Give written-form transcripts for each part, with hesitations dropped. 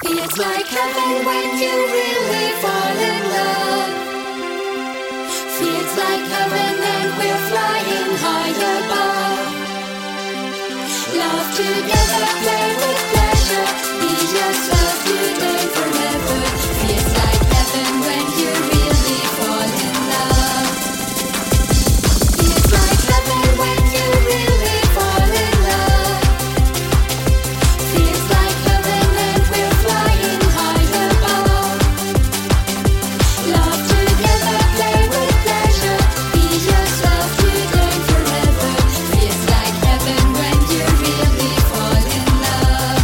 Feels like heaven when you really fall in love. Feels like heaven and we're flying high above. Love together, play with pleasure. Be yourself today, forever. Feels like heaven when you really fall in love. Feels like heaven when you really fall in love. Feels like heaven and we're flying high above. Love together, play with pleasure. Be yourself today, forever. Feels like heaven when you really fall in love.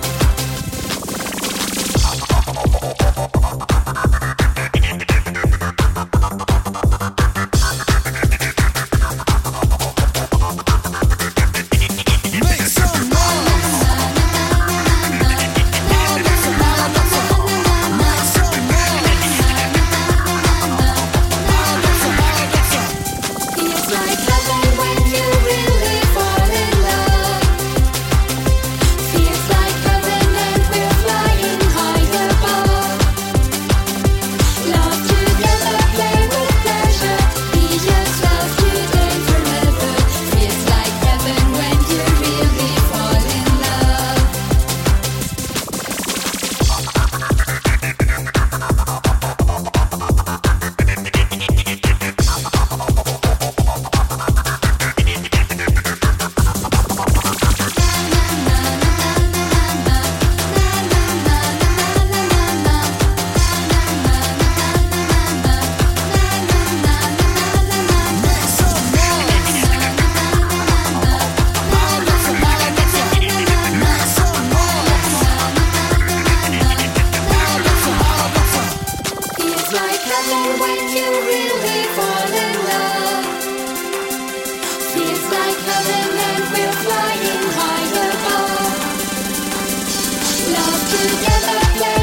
Make some noise. Make some Feels like heaven when you really fall in love. Feels like heaven and we're flying high above. Love together, play with pleasure. Be yourself today, forever. Feels like heaven when you really fall in love. Feels like heaven when you really fall in love. Feels like heaven and we're flying high above. Love together, play